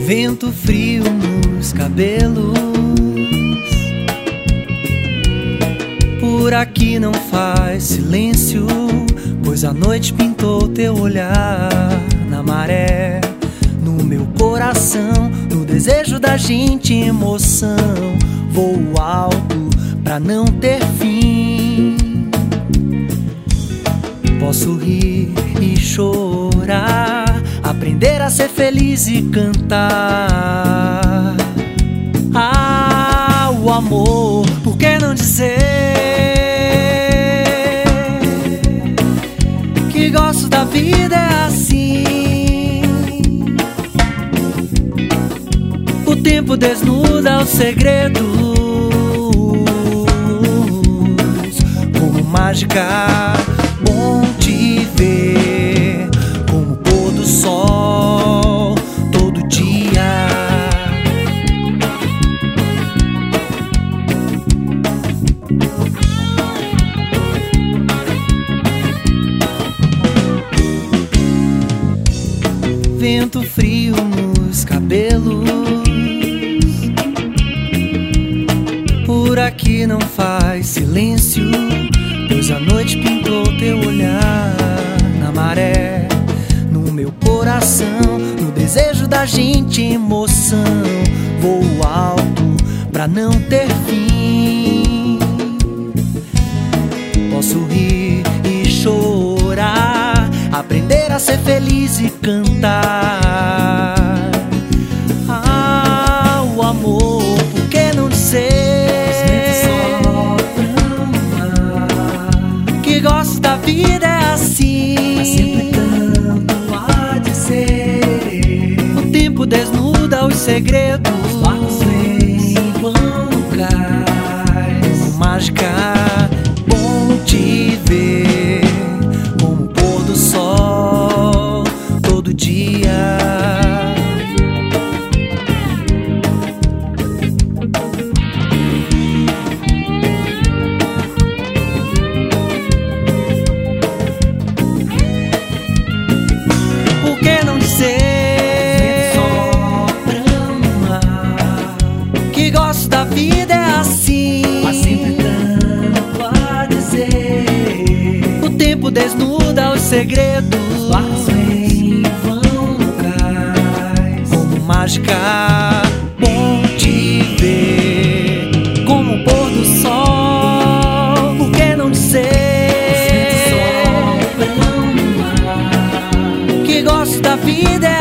Vento frio nos cabelos, por aqui não faz silêncio, pois a noite pintou teu olhar na maré, no meu coração, no desejo da gente, emoção. Voo alto pra não ter fim. Posso rir e chorar, aprender a ser feliz e cantar. Ah, o amor, por que não dizer que gosto da vida é assim? O tempo desnuda os segredos, como mágica. Bom te ver como o pôr do sol todo dia. Vento frio nos cabelos, por aqui não faz silêncio, pois a noite pintou teu olhar na maré, no meu coração, no desejo da gente, emoção. Voo alto pra não ter fim. Posso rir e chorar, aprender a ser feliz e cantar. Ah, o amor, por que não dizer que gosto da vida é assim? Há sempre tanto a dizer. O tempo desnuda os segredos, Os barcos vêm e vão no cais. como mágica. Bom te ver como o pôr do sol todo dia. Por que não dizer que gosto da vida é assim? Há sempre tanto a dizer. O tempo desnuda os segredos, Os barcos vêm e vão no cais. como mágica. Bom te ver como o pôr do sol. Por que não dizer Sopram no mar. que gosto da vida é